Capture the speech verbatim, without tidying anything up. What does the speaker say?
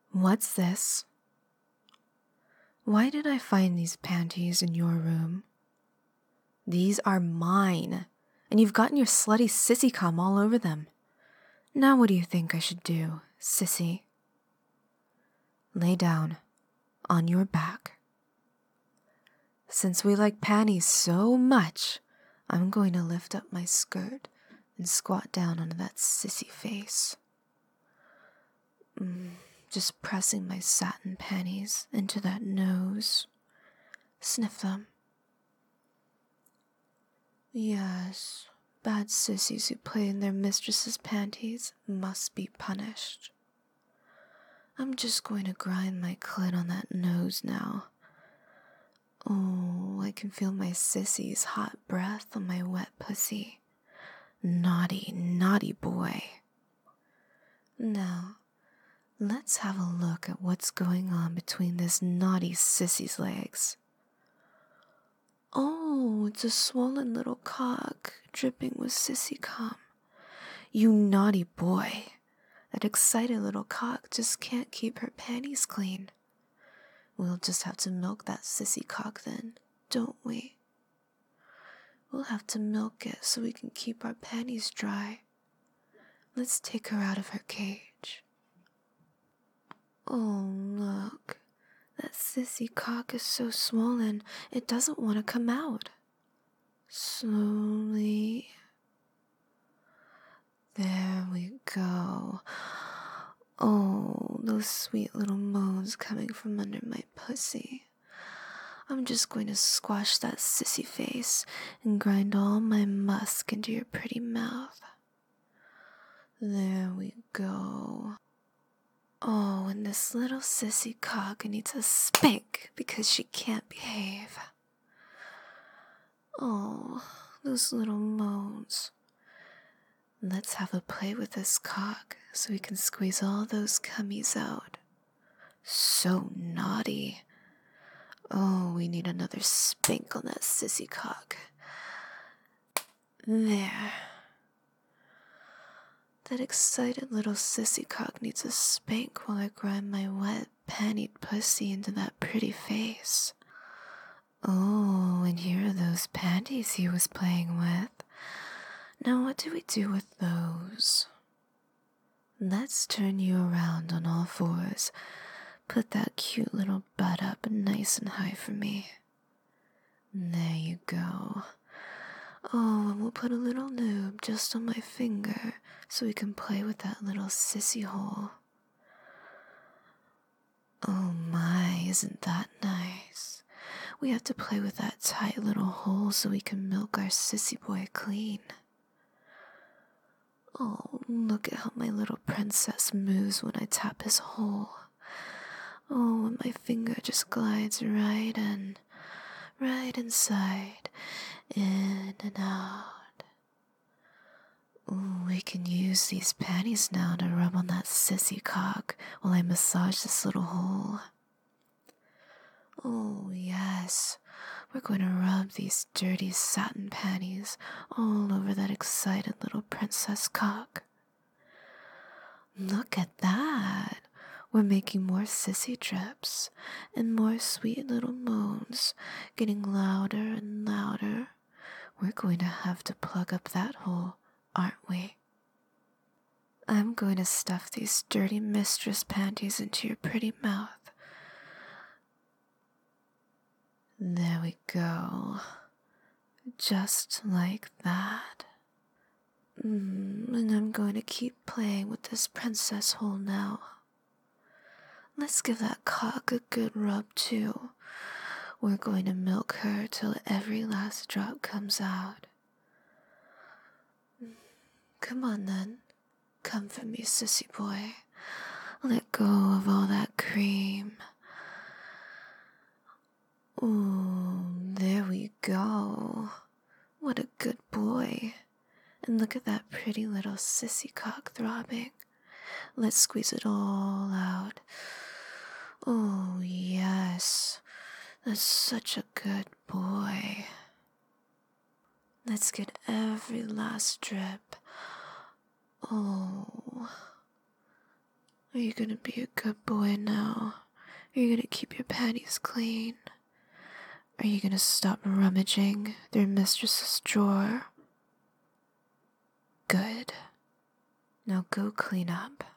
What's this? Why did I find these panties in your room? These are mine, and you've gotten your slutty sissy cum all over them. Now what do you think I should do, sissy? Lay down, on your back. Since we like panties so much, I'm going to lift up my skirt and squat down onto that sissy face. Mm, just pressing my satin panties into that nose. Sniff them. Yes, bad sissies who play in their mistress's panties must be punished. I'm just going to grind my clit on that nose now. Oh, I can feel my sissy's hot breath on my wet pussy. Naughty, naughty boy. Now, let's have a look at what's going on between this naughty sissy's legs. Oh, it's a swollen little cock dripping with sissy cum. You naughty boy. That excited little cock just can't keep her panties clean. We'll just have to milk that sissy cock then, don't we? We'll have to milk it so we can keep our panties dry. Let's take her out of her cage. Oh, look. That sissy cock is so swollen, it doesn't want to come out. Slowly. There we go. Oh, those sweet little moans coming from under my pussy. I'm just going to squash that sissy face and grind all my musk into your pretty mouth. There we go. Oh, and this little sissy cock needs a spank because she can't behave. Oh, those little moans. Let's have a play with this cock so we can squeeze all those cummies out. So naughty. Oh, we need another spank on that sissy cock. There. That excited little sissy cock needs a spank while I grind my wet, pantied pussy into that pretty face. Oh, and here are those panties he was playing with. Now what do we do with those? Let's turn you around on all fours. Put that cute little butt up nice and high for me. There you go. Oh, and we'll put a little lube just on my finger so we can play with that little sissy hole. Oh my, isn't that nice? We have to play with that tight little hole so we can milk our sissy boy clean. Oh, look at how my little princess moves when I tap his hole. Oh, and my finger just glides right in, right inside, in and out. Ooh, we can use these panties now to rub on that sissy cock while I massage this little hole. Oh, yes. We're going to rub these dirty satin panties all over that excited little princess cock. Look at that. We're making more sissy drips and more sweet little moans, getting louder and louder. We're going to have to plug up that hole, aren't we? I'm going to stuff these dirty mistress panties into your pretty mouth. There we go. Just like that. Mm, and I'm going to keep playing with this princess hole now. Let's give that cock a good rub too. We're going to milk her till every last drop comes out. Come on then. Come for me, sissy boy. Let go of all that cream. Ooh, there we go. What a good boy. And look at that pretty little sissy cock throbbing. Let's squeeze it all out. Oh, yes. That's such a good boy. Let's get every last drip. Oh. Are you gonna be a good boy now? Are you gonna keep your panties clean? Are you gonna stop rummaging through mistress's drawer? Good. Now go clean up.